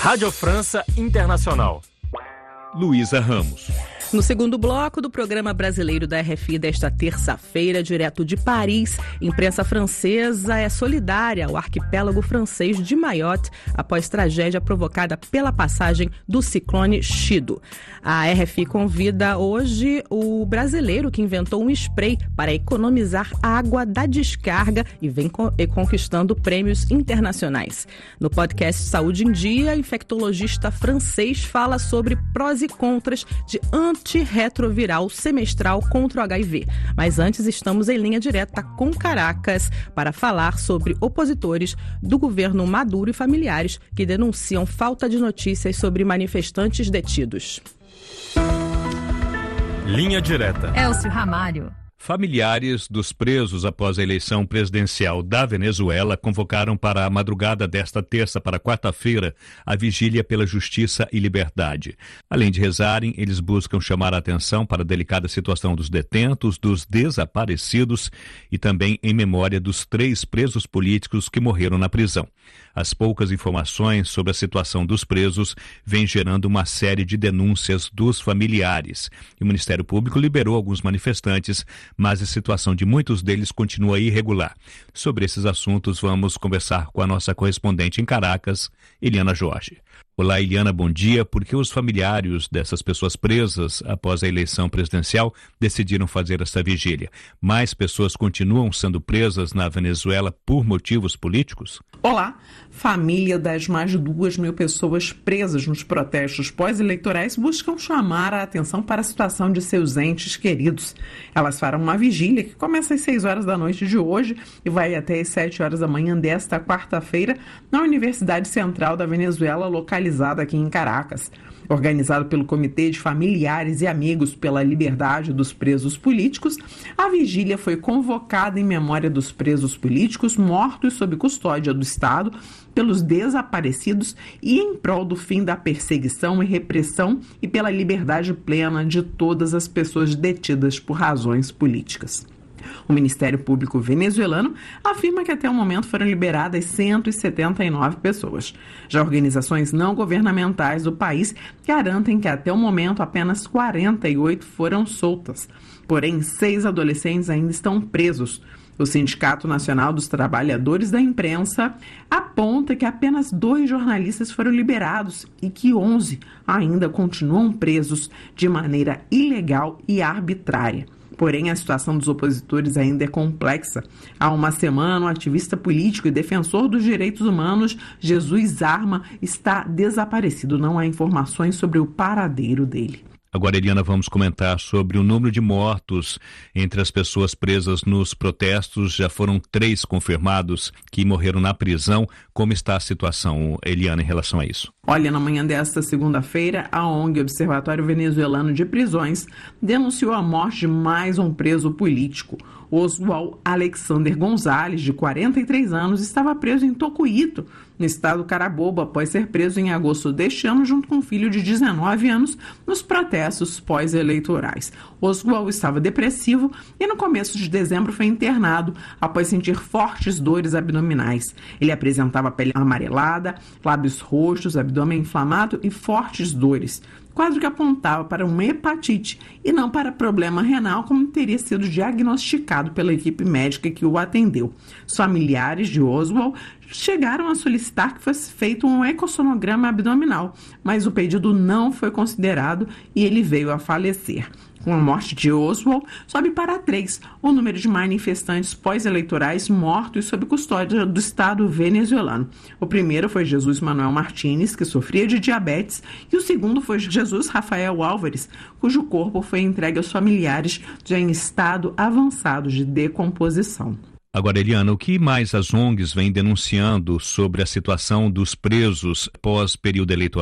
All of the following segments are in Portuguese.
Rádio França Internacional. Luísa Ramos. No segundo bloco do programa brasileiro da RFI desta terça-feira, direto de Paris, imprensa francesa é solidária ao arquipélago francês de Mayotte após tragédia provocada pela passagem do ciclone Chido. A RFI convida hoje o brasileiro que inventou um spray para economizar água da descarga e vem conquistando prêmios internacionais. No podcast Saúde em Dia, infectologista francês fala sobre prós e contras de antirretroviral semestral contra o HIV. Mas antes estamos em linha direta com Caracas para falar sobre opositores do governo Maduro e familiares que denunciam falta de notícias sobre manifestantes detidos. Linha direta. Elcio Ramalho. Familiares dos presos após a eleição presidencial da Venezuela convocaram para a madrugada desta terça para quarta-feira a vigília pela justiça e liberdade. Além de rezarem, eles buscam chamar a atenção para a delicada situação dos detentos, dos desaparecidos e também em memória dos 3 presos políticos que morreram na prisão. As poucas informações sobre a situação dos presos vêm gerando uma série de denúncias dos familiares. E o Ministério Público liberou alguns manifestantes, mas a situação de muitos deles continua irregular. Sobre esses assuntos, vamos conversar com a nossa correspondente em Caracas, Eliana Jorge. Olá, Eliana, bom dia. Por que os familiares dessas pessoas presas após a eleição presidencial decidiram fazer essa vigília? Mais pessoas continuam sendo presas na Venezuela por motivos políticos? Olá, família das mais de 2.000 pessoas presas nos protestos pós-eleitorais buscam chamar a atenção para a situação de seus entes queridos. Elas farão uma vigília que começa às 6 horas da noite de hoje e vai até às 7 horas da manhã desta quarta-feira na Universidade Central da Venezuela, localizada aqui em Caracas. Organizado pelo Comitê de Familiares e Amigos pela Liberdade dos Presos Políticos, a vigília foi convocada em memória dos presos políticos mortos sob custódia do Estado, pelos desaparecidos e em prol do fim da perseguição e repressão e pela liberdade plena de todas as pessoas detidas por razões políticas. O Ministério Público venezuelano afirma que até o momento foram liberadas 179 pessoas. Já organizações não governamentais do país garantem que até o momento apenas 48 foram soltas. Porém, 6 adolescentes ainda estão presos. O Sindicato Nacional dos Trabalhadores da Imprensa aponta que apenas 2 jornalistas foram liberados e que 11 ainda continuam presos de maneira ilegal e arbitrária. Porém, a situação dos opositores ainda é complexa. Há uma semana, o ativista político e defensor dos direitos humanos, Jesus Arma, está desaparecido. Não há informações sobre o paradeiro dele. Agora, Eliana, vamos comentar sobre o número de mortos entre as pessoas presas nos protestos. Já foram 3 confirmados que morreram na prisão. Como está a situação, Eliana, em relação a isso? Olha, na manhã desta segunda-feira, a ONG Observatório Venezuelano de Prisões denunciou a morte de mais um preso político. Oswald Alexander Gonzalez, de 43 anos, estava preso em Tocuito, no estado Carabobo, após ser preso em agosto deste ano junto com um filho de 19 anos nos protestos pós-eleitorais. Oswald estava depressivo e no começo de dezembro foi internado após sentir fortes dores abdominais. Ele apresentava pele amarelada, lábios roxos, abdômen inflamado e fortes dores. Quadro que apontava para uma hepatite e não para problema renal, como teria sido diagnosticado pela equipe médica que o atendeu. Os familiares de Oswald chegaram a solicitar que fosse feito um ecossonograma abdominal, mas o pedido não foi considerado e ele veio a falecer. Com a morte de Oswald, sobe para 3 o número de manifestantes pós-eleitorais mortos sob custódia do Estado venezuelano. O primeiro foi Jesus Manuel Martínez, que sofria de diabetes, e o segundo foi Jesus Rafael Álvares, cujo corpo foi entregue aos familiares já em estado avançado de decomposição. Agora, Eliana, o que mais as ONGs vêm denunciando sobre a situação dos presos pós-período eleitoral?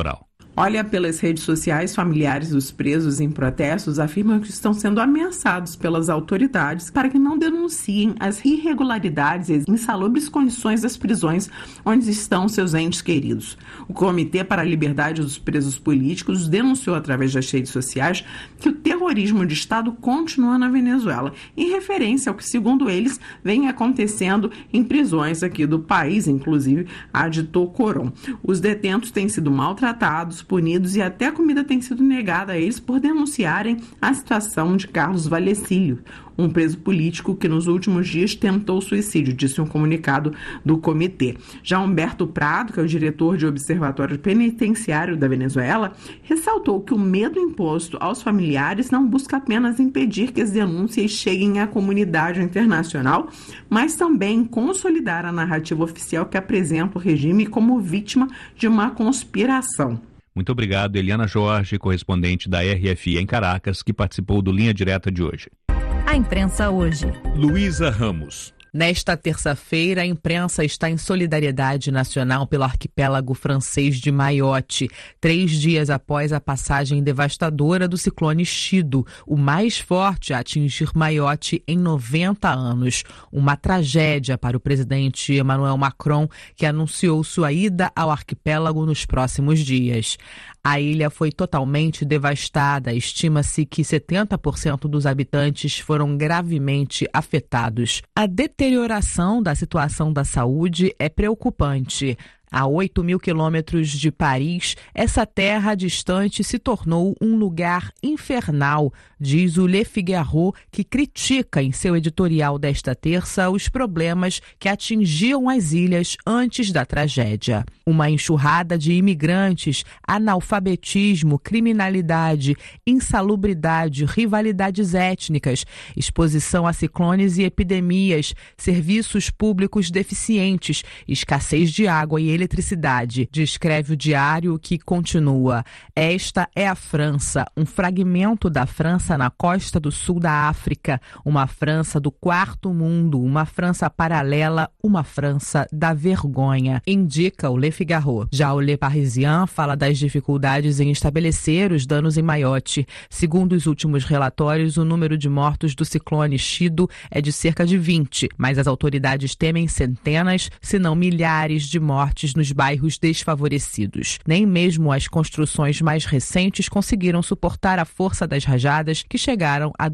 Olha, pelas redes sociais, familiares dos presos em protestos afirmam que estão sendo ameaçados pelas autoridades para que não denunciem as irregularidades e as insalubres condições das prisões onde estão seus entes queridos. O Comitê para a Liberdade dos Presos Políticos denunciou através das redes sociais que o terrorismo de Estado continua na Venezuela, em referência ao que, segundo eles, vem acontecendo em prisões aqui do país, inclusive a de Tocorón. Os detentos têm sido maltratados, punidos e até a comida tem sido negada a eles por denunciarem a situação de Carlos Vallecillo, um preso político que nos últimos dias tentou suicídio, disse um comunicado do comitê. Já Humberto Prado, que é o diretor de Observatório Penitenciário da Venezuela, ressaltou que o medo imposto aos familiares não busca apenas impedir que as denúncias cheguem à comunidade internacional, mas também consolidar a narrativa oficial que apresenta o regime como vítima de uma conspiração. Muito obrigado, Eliana Jorge, correspondente da RFI em Caracas, que participou do Linha Direta de hoje. A imprensa hoje. Luísa Ramos. Nesta terça-feira, a imprensa está em solidariedade nacional pelo arquipélago francês de Mayotte, 3 dias após a passagem devastadora do ciclone Chido, o mais forte a atingir Mayotte em 90 anos. Uma tragédia para o presidente Emmanuel Macron, que anunciou sua ida ao arquipélago nos próximos dias. A ilha foi totalmente devastada. Estima-se que 70% dos habitantes foram gravemente afetados. A deterioração da situação da saúde é preocupante. A 8.000 quilômetros de Paris, essa terra distante se tornou um lugar infernal, diz o Le Figaro, que critica em seu editorial desta terça os problemas que atingiam as ilhas antes da tragédia. Uma enxurrada de imigrantes, analfabetismo, criminalidade, insalubridade, rivalidades étnicas, exposição a ciclones e epidemias, serviços públicos deficientes, escassez de água e eletricidade, descreve o diário, que continua. Esta é a França, um fragmento da França na costa do sul da África, uma França do quarto mundo, uma França paralela, uma França da vergonha, indica o Le Figaro. Já o Le Parisien fala das dificuldades em estabelecer os danos em Mayotte. Segundo os últimos relatórios, o número de mortos do ciclone Chido é de cerca de 20, mas as autoridades temem centenas, se não milhares de mortes nos bairros desfavorecidos. Nem mesmo as construções mais recentes conseguiram suportar a força das rajadas, que chegaram a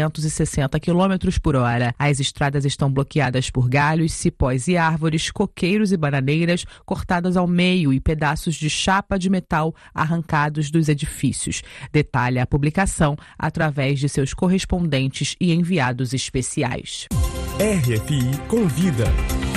260 km por hora. As estradas estão bloqueadas por galhos, cipós e árvores, coqueiros e bananeiras cortadas ao meio e pedaços de chapa de metal arrancados dos edifícios. Detalha a publicação através de seus correspondentes e enviados especiais. RFI Convida.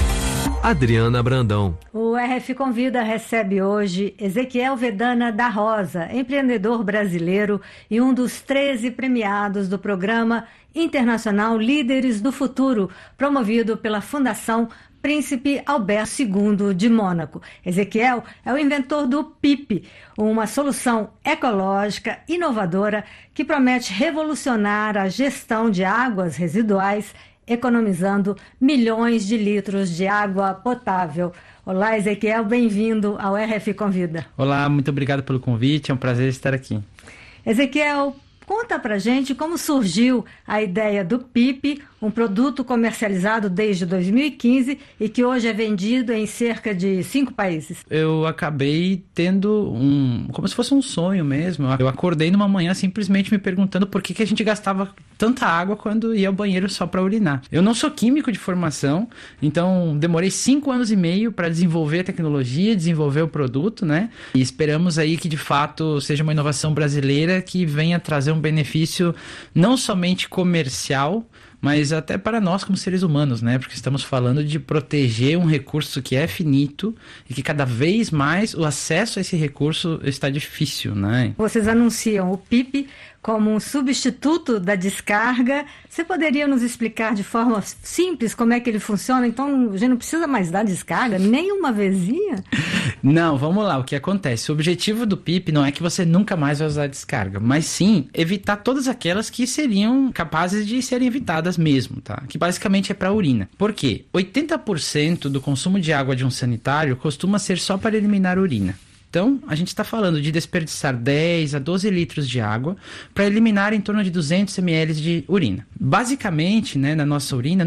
Adriana Brandão. O RF Convida recebe hoje Ezequiel Vedana da Rosa, empreendedor brasileiro e um dos 13 premiados do programa internacional Líderes do Futuro, promovido pela Fundação Príncipe Alberto II de Mônaco. Ezequiel é o inventor do PIP, uma solução ecológica inovadora que promete revolucionar a gestão de águas residuais, economizando milhões de litros de água potável. Olá, Ezequiel, bem-vindo ao RF Convida. Olá, muito obrigado pelo convite, é um prazer estar aqui. Ezequiel, conta pra gente como surgiu a ideia do PIP, um produto comercializado desde 2015 e que hoje é vendido em cerca de 5 países. Eu acabei tendo como se fosse um sonho mesmo. Eu acordei numa manhã simplesmente me perguntando por que a gente gastava tanta água quando ia ao banheiro só para urinar. Eu não sou químico de formação, então demorei 5 anos e meio para desenvolver a tecnologia, desenvolver o produto, né? E esperamos aí que de fato seja uma inovação brasileira que venha trazer um benefício não somente comercial, mas até para nós como seres humanos, né? Porque estamos falando de proteger um recurso que é finito e que cada vez mais o acesso a esse recurso está difícil, né? Vocês anunciam o PIP como um substituto da descarga. Você poderia nos explicar de forma simples como é que ele funciona? Então, a gente não precisa mais dar descarga, nem uma vezinha? Não, vamos lá, o que acontece? O objetivo do PIP não é que você nunca mais vai usar descarga, mas sim evitar todas aquelas que seriam capazes de serem evitadas mesmo, tá? Que basicamente é para urina. Por quê? 80% do consumo de água de um sanitário costuma ser só para eliminar urina. Então, a gente está falando de desperdiçar 10 a 12 litros de água para eliminar em torno de 200 ml de urina. Basicamente, né, na nossa urina,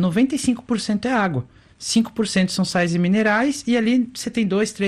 95% é água. 5% são sais e minerais e ali você tem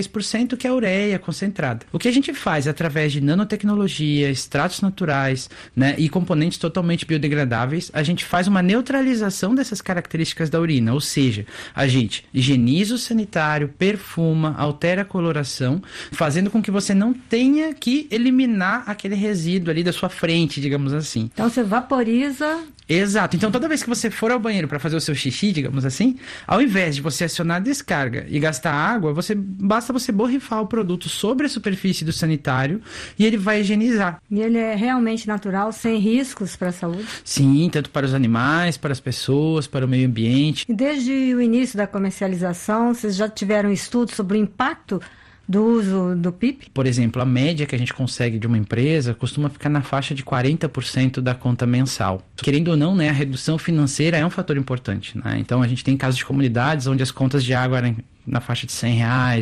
3% que é ureia concentrada. O que a gente faz através de nanotecnologia, extratos naturais, né, e componentes totalmente biodegradáveis, a gente faz uma neutralização dessas características da urina, ou seja, a gente higieniza o sanitário, perfuma, altera a coloração, fazendo com que você não tenha que eliminar aquele resíduo ali da sua frente, digamos assim. Então você vaporiza... Exato. Então, toda vez que você for ao banheiro para fazer o seu xixi, digamos assim, ao invés de você acionar a descarga e gastar água, basta você borrifar o produto sobre a superfície do sanitário e ele vai higienizar. E ele é realmente natural, sem riscos para a saúde? Sim, tanto para os animais, para as pessoas, para o meio ambiente. E desde o início da comercialização, vocês já tiveram estudos sobre o impacto do uso do PIP? Por exemplo, a média que a gente consegue de uma empresa costuma ficar na faixa de 40% da conta mensal. Querendo ou não, né, a redução financeira é um fator importante, né? Então, a gente tem casos de comunidades onde as contas de água eram na faixa de R$100,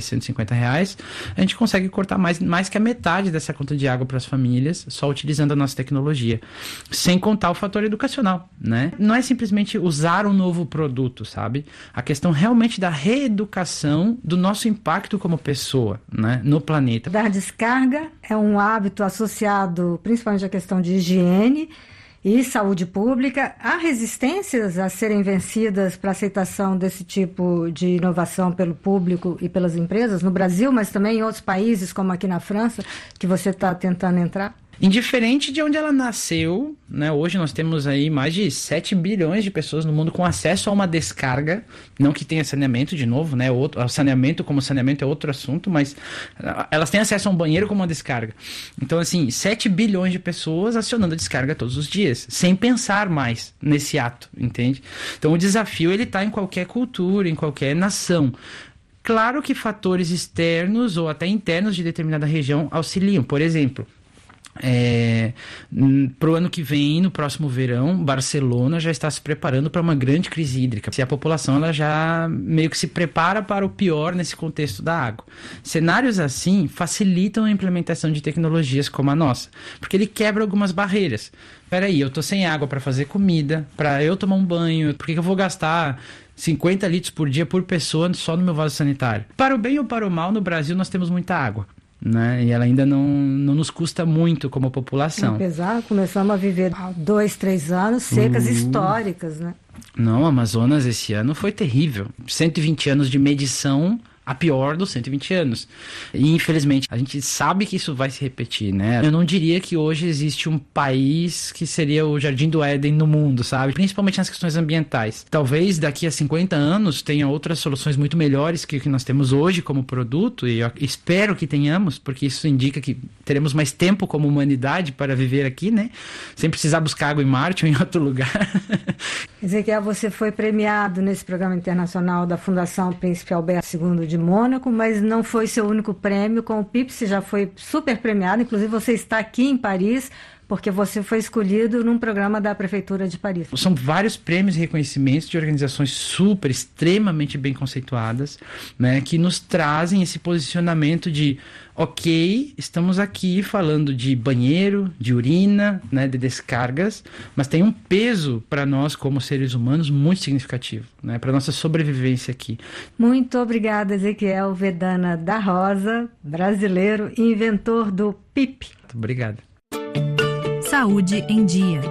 R$150, a gente consegue cortar mais que a metade dessa conta de água para as famílias, só utilizando a nossa tecnologia. Sem contar o fator educacional, né? Não é simplesmente usar um novo produto, sabe? A questão realmente da reeducação do nosso impacto como pessoa, né, no planeta. Dar descarga é um hábito associado principalmente à questão de higiene e saúde pública. Há resistências a serem vencidas para a aceitação desse tipo de inovação pelo público e pelas empresas no Brasil, mas também em outros países, como aqui na França, que você está tentando entrar? Indiferente de onde ela nasceu, né? Hoje nós temos aí mais de 7 bilhões de pessoas no mundo com acesso a uma descarga, não que tenha saneamento, de novo, né? O saneamento como saneamento é outro assunto, mas elas têm acesso a um banheiro como uma descarga. Então, assim, 7 bilhões de pessoas acionando a descarga todos os dias, sem pensar mais nesse ato, entende? Então, o desafio, ele está em qualquer cultura, em qualquer nação. Claro que fatores externos ou até internos de determinada região auxiliam. Por exemplo, para o ano que vem, no próximo verão, Barcelona já está se preparando para uma grande crise hídrica. Se a população ela já meio que se prepara para o pior nesse contexto da água. Cenários assim facilitam a implementação de tecnologias como a nossa, porque ele quebra algumas barreiras. Peraí, eu tô sem água para fazer comida, para eu tomar um banho, por que eu vou gastar 50 litros por dia por pessoa só no meu vaso sanitário? Para o bem ou para o mal, no Brasil nós temos muita água, né? E ela ainda não nos custa muito como população. Apesar, começamos a viver há 2, 3 anos secas históricas, né? Não, Amazonas esse ano foi terrível. 120 anos de medição, a pior dos 120 anos. E, infelizmente, a gente sabe que isso vai se repetir, né? Eu não diria que hoje existe um país que seria o Jardim do Éden no mundo, sabe? Principalmente nas questões ambientais. Talvez daqui a 50 anos tenha outras soluções muito melhores que o que nós temos hoje como produto, e eu espero que tenhamos, porque isso indica que teremos mais tempo como humanidade para viver aqui, né? Sem precisar buscar água em Marte ou em outro lugar. Ezequiel, você foi premiado nesse programa internacional da Fundação Príncipe Alberto II de Mônaco, mas não foi seu único prêmio. Com o PIP você já foi super premiado, inclusive você está aqui em Paris porque você foi escolhido num programa da Prefeitura de Paris. São vários prêmios e reconhecimentos de organizações extremamente bem conceituadas, né, que nos trazem esse posicionamento de, ok, estamos aqui falando de banheiro, de urina, né, de descargas, mas tem um peso para nós como seres humanos muito significativo, né, para nossa sobrevivência aqui. Muito obrigada, Ezequiel Vedana da Rosa, brasileiro e inventor do PIP. Muito obrigado. Saúde em Dia.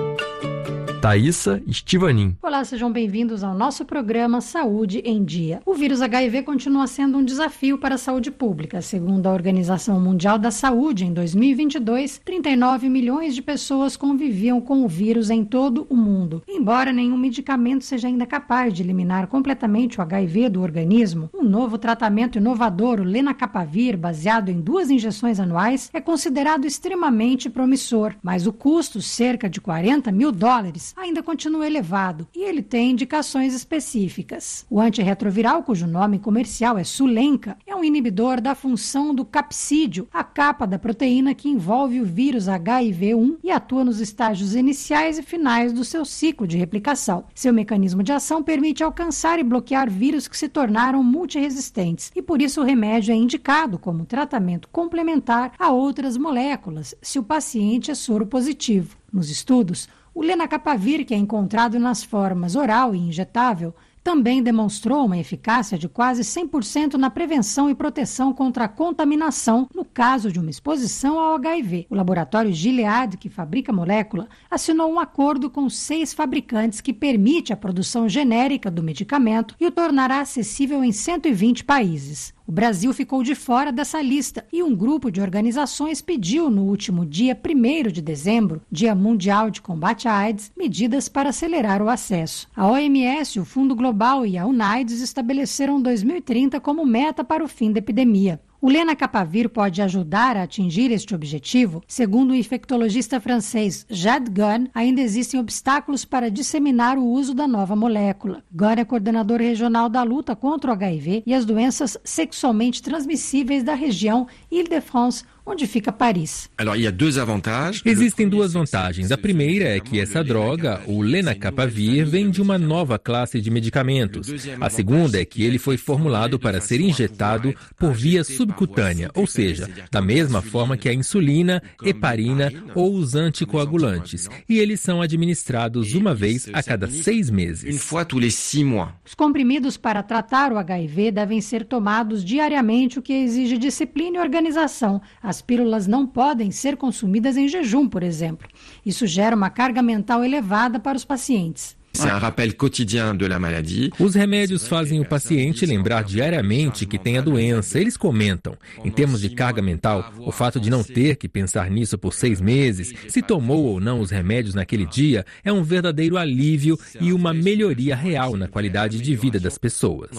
Thaísa Estivanin. Olá, sejam bem-vindos ao nosso programa Saúde em Dia. O vírus HIV continua sendo um desafio para a saúde pública. Segundo a Organização Mundial da Saúde, em 2022, 39 milhões de pessoas conviviam com o vírus em todo o mundo. Embora nenhum medicamento seja ainda capaz de eliminar completamente o HIV do organismo, um novo tratamento inovador, o Lenacapavir, baseado em 2 injeções anuais, é considerado extremamente promissor. Mas o custo, cerca de $40 mil, jovens ainda continua elevado e ele tem indicações específicas. O antirretroviral, cujo nome comercial é Sulenca, é um inibidor da função do capsídeo, a capa da proteína que envolve o vírus HIV-1 e atua nos estágios iniciais e finais do seu ciclo de replicação. Seu mecanismo de ação permite alcançar e bloquear vírus que se tornaram multiresistentes e por isso o remédio é indicado como tratamento complementar a outras moléculas, se o paciente é soropositivo. Nos estudos, o lenacapavir, que é encontrado nas formas oral e injetável, também demonstrou uma eficácia de quase 100% na prevenção e proteção contra a contaminação no caso de uma exposição ao HIV. O laboratório Gilead, que fabrica a molécula, assinou um acordo com 6 fabricantes que permite a produção genérica do medicamento e o tornará acessível em 120 países. O Brasil ficou de fora dessa lista e um grupo de organizações pediu no último dia 1º de dezembro, Dia Mundial de Combate à AIDS, medidas para acelerar o acesso. A OMS, o Fundo Global e a UNAIDS estabeleceram 2030 como meta para o fim da epidemia. O lenacapavir pode ajudar a atingir este objetivo. Segundo o infectologista francês Jade Gunn, ainda existem obstáculos para disseminar o uso da nova molécula. Gunn é coordenador regional da luta contra o HIV e as doenças sexualmente transmissíveis da região Île-de-France, onde fica Paris. Existem 2 vantagens. A primeira é que essa droga, o lenacapavir, vem de uma nova classe de medicamentos. A segunda é que ele foi formulado para ser injetado por via subcutânea, ou seja, da mesma forma que a insulina, heparina ou os anticoagulantes. E eles são administrados uma vez a cada 6 meses. Os comprimidos para tratar o HIV devem ser tomados diariamente, o que exige disciplina e organização. As pílulas não podem ser consumidas em jejum, por exemplo. Isso gera uma carga mental elevada para os pacientes. Os remédios fazem o paciente lembrar diariamente que tem a doença. Eles comentam. Em termos de carga mental, o fato de não ter que pensar nisso por 6 meses, se tomou ou não os remédios naquele dia, é um verdadeiro alívio e uma melhoria real na qualidade de vida das pessoas.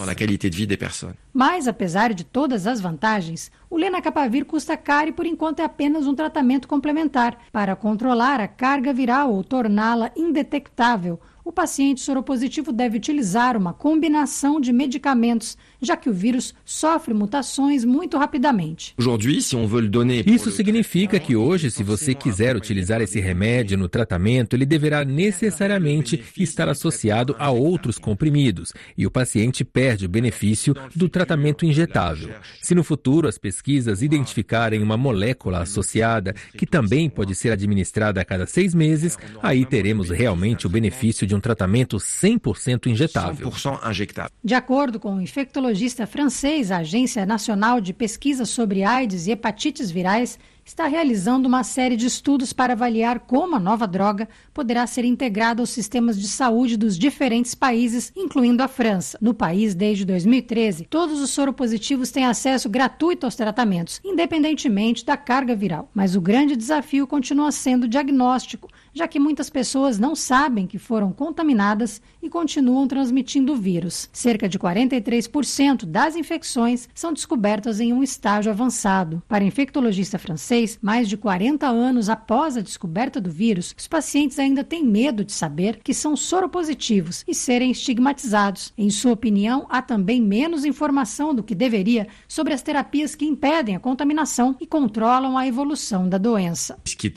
Mas, apesar de todas as vantagens, o lenacapavir custa caro e, por enquanto, é apenas um tratamento complementar. Para controlar a carga viral ou torná-la indetectável, o paciente soropositivo deve utilizar uma combinação de medicamentos, já que o vírus sofre mutações muito rapidamente. Isso significa que hoje, se você quiser utilizar esse remédio no tratamento, ele deverá necessariamente estar associado a outros comprimidos, e o paciente perde o benefício do tratamento injetável. Se no futuro as pesquisas identificarem uma molécula associada, que também pode ser administrada a cada 6 meses, aí teremos realmente o benefício de um tratamento 100% injetável. De acordo com o infectologista francês, a Agência Nacional de Pesquisa sobre AIDS e Hepatites Virais está realizando uma série de estudos para avaliar como a nova droga poderá ser integrada aos sistemas de saúde dos diferentes países, incluindo a França. No país, desde 2013, todos os soropositivos têm acesso gratuito aos tratamentos, independentemente da carga viral. Mas o grande desafio continua sendo o diagnóstico, já que muitas pessoas não sabem que foram contaminadas e continuam transmitindo o vírus. Cerca de 43% das infecções são descobertas em um estágio avançado. Para o infectologista francês, mais de 40 anos após a descoberta do vírus, os pacientes ainda têm medo de saber que são soropositivos e serem estigmatizados. Em sua opinião, há também menos informação do que deveria sobre as terapias que impedem a contaminação e controlam a evolução da doença.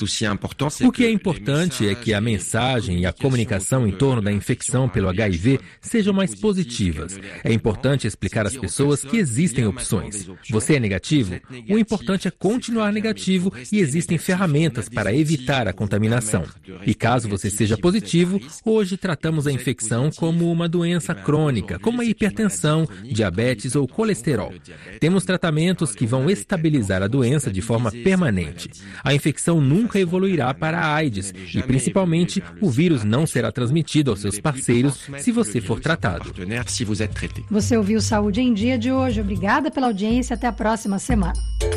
O que é importante é que a mensagem e a comunicação em torno da infecção pelo HIV sejam mais positivas. É importante explicar às pessoas que existem opções. Você é negativo? O importante é continuar negativo e existem ferramentas para evitar a contaminação. E caso você seja positivo, hoje tratamos a infecção como uma doença crônica, como a hipertensão, diabetes ou colesterol. Temos tratamentos que vão estabilizar a doença de forma permanente. A infecção nunca evoluirá para a AIDS e, principalmente, o vírus não será transmitido aos seus parceiros se você for tratado. Você ouviu Saúde em Dia de hoje. Obrigada pela audiência. Até a próxima semana.